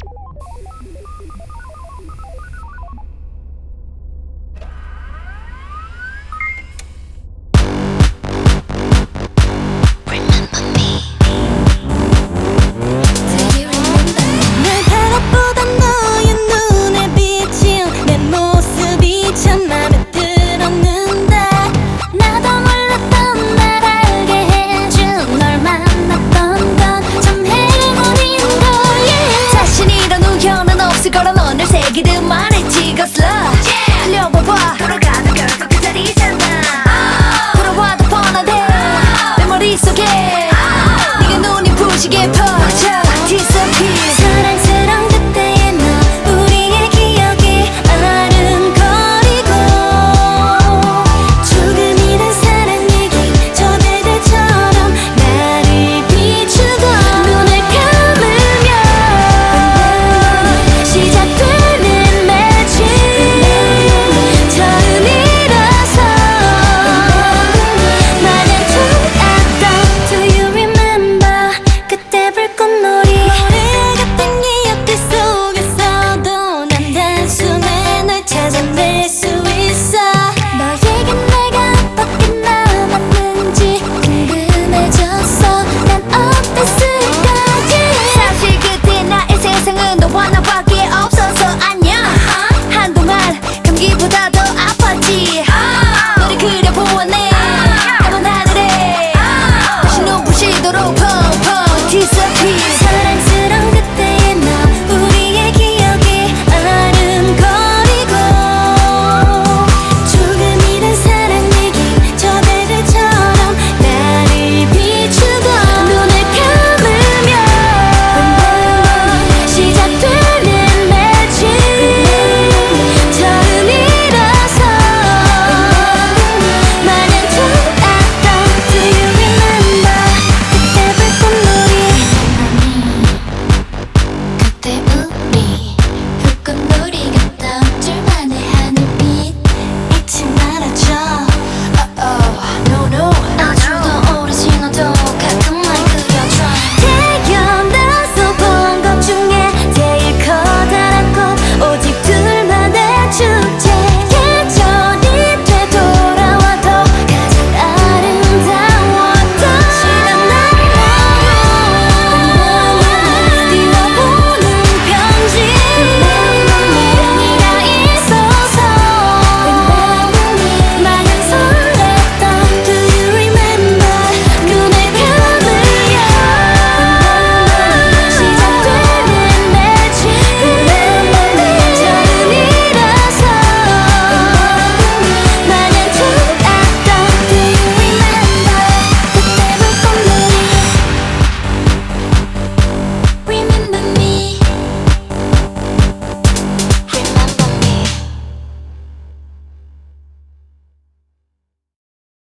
오늘 새기듯 말했지 Cause love 달려봐봐 돌아가도 결국 그 자리잖아 돌아와도 뻔하대 내 머릿속에 네가 눈이 부시게 퍼져 Disappear 사랑스러운 그때의 너 우리의 기억이 아른거리고 조금이란 사랑 얘기 저 별들처럼 나를 비추고 눈을 감으면 시작되는 매직 처음이라서 마냥 좋았던 Do you remember 그때 불꽃놀이 오래갔던 기억들 속에서도 난 단숨에 널 찾아낼 수 있어 너에게 내가 어떻게 남았는지 궁금해졌어 난 어땠을까 사실 그때 나의 세상은 너와 나밖에